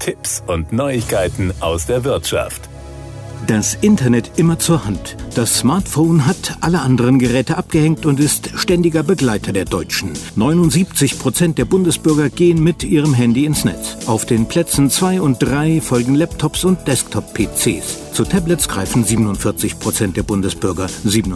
Tipps und Neuigkeiten aus der Wirtschaft. Das Internet immer zur Hand. Das Smartphone hat alle anderen Geräte abgehängt und ist ständiger Begleiter der Deutschen. 79% der Bundesbürger gehen mit ihrem Handy ins Netz. Auf den Plätzen 2 und 3 folgen Laptops und Desktop-PCs. Zu Tablets greifen 47% der Bundesbürger.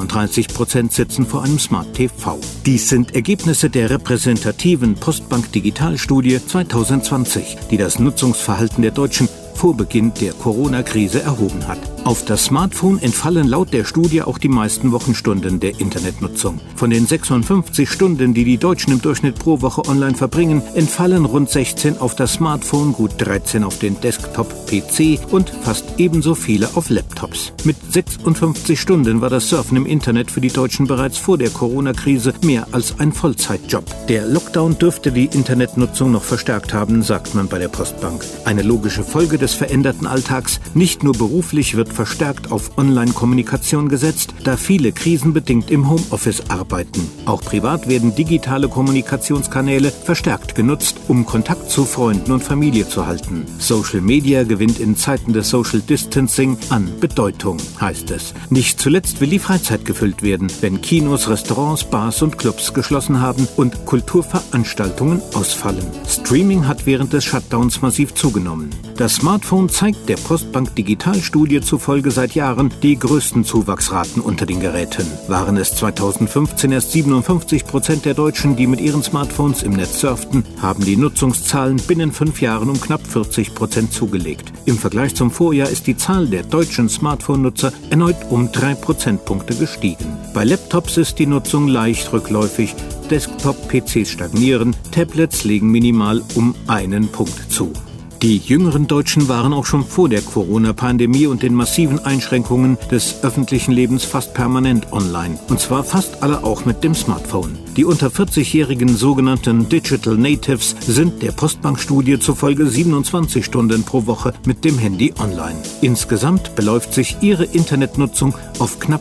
37% sitzen vor einem Smart TV. Dies sind Ergebnisse der repräsentativen Postbank-Digitalstudie 2020, die das Nutzungsverhalten der Deutschen vor Beginn der Corona-Krise erhoben hat. Auf das Smartphone entfallen laut der Studie auch die meisten Wochenstunden der Internetnutzung. Von den 56 Stunden, die die Deutschen im Durchschnitt pro Woche online verbringen, entfallen rund 16 auf das Smartphone, gut 13 auf den Desktop-PC und fast ebenso viele auf Laptops. Mit 56 Stunden war das Surfen im Internet für die Deutschen bereits vor der Corona-Krise mehr als ein Vollzeitjob. Der Lockdown dürfte die Internetnutzung noch verstärkt haben, sagt man bei der Postbank. Eine logische Folge des veränderten Alltags, nicht nur beruflich wird verstärkt auf Online-Kommunikation gesetzt, da viele krisenbedingt im Homeoffice arbeiten. Auch privat werden digitale Kommunikationskanäle verstärkt genutzt, um Kontakt zu Freunden und Familie zu halten. Social Media gewinnt in Zeiten des Social Distancing an Bedeutung, heißt es. Nicht zuletzt will die Freizeit gefüllt werden, wenn Kinos, Restaurants, Bars und Clubs geschlossen haben und Kulturveranstaltungen ausfallen. Streaming hat während des Shutdowns massiv zugenommen. Das Smartphone zeigt der Postbank Digitalstudie zufolge seit Jahren die größten Zuwachsraten unter den Geräten. Waren es 2015 erst 57% der Deutschen, die mit ihren Smartphones im Netz surften, haben die Nutzungszahlen binnen 5 Jahren um knapp 40% zugelegt. Im Vergleich zum Vorjahr ist die Zahl der deutschen Smartphone-Nutzer erneut um 3 Prozentpunkte gestiegen. Bei Laptops ist die Nutzung leicht rückläufig, Desktop-PCs stagnieren, Tablets legen minimal um 1 Punkt zu. Die jüngeren Deutschen waren auch schon vor der Corona-Pandemie und den massiven Einschränkungen des öffentlichen Lebens fast permanent online. Und zwar fast alle auch mit dem Smartphone. Die unter 40-jährigen sogenannten Digital Natives sind der Postbank-Studie zufolge 27 Stunden pro Woche mit dem Handy online. Insgesamt beläuft sich ihre Internetnutzung auf knapp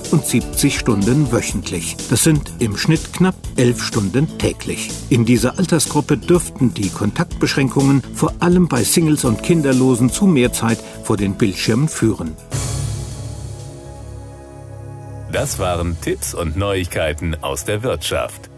75 Stunden wöchentlich. Das sind im Schnitt knapp 11 Stunden täglich. In dieser Altersgruppe dürften die Kontaktbeschränkungen vor allem bei Singles und Kinderlosen zu mehr Zeit vor den Bildschirmen führen. Das waren Tipps und Neuigkeiten aus der Wirtschaft.